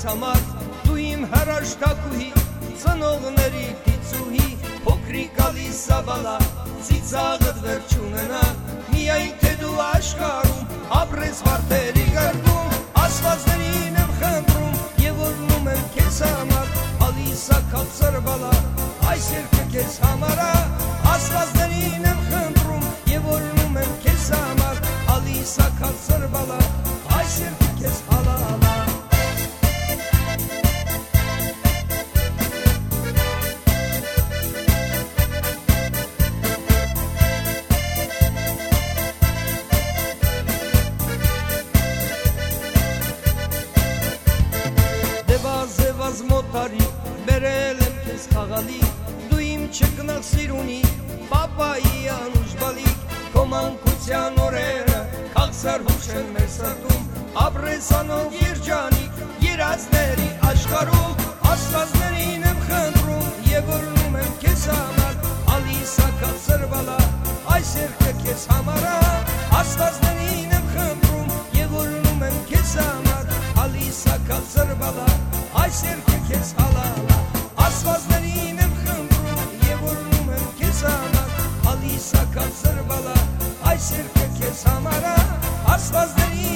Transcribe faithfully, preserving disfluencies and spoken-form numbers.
համար դու իմ հրաշտակուհի ծնողների դիցուհի փոքրիկ Ալիսաբալա ծիծաղդ վերջ ունենա միայն թե դու աշխարհում ապրես վարդերի գարկում ասվածներին եմ խնդրում եւ օրնում եմ քեզ համար Ալիսա Քավսարբալա այս երգը քեզ համար է ասվածներին եմ խնդրում եւ օրնում եմ քեզ համար Ալիսա Քավսարբալա այս երգը քեզ հալալա Ձևազ մոտարի բերել եմ քեզ խաղալի դու իմ չկնաղ սիրունի պապայի անուշ բալիկ քո մանկության օրերը քաղցր հուշ են մեր սրտում ապրեսանով երջանիկ երազների աշխարհում աստվածներին եմ խնդրում եւ օրնում եմ քեզ համար Ալիսա Քավսարբալա այս երգը քեզ համար է աստվածներին եմ խնդրում եւ օրնում եմ քեզ համար Ալիսա Քավսարբալա այս երգը քեզ հալալա ասվածներին եմ խնդրում եւ օրնում եմ քեզ համար Ալիսա Քավսարբալա այս երգը քեզ համար է ասվածներին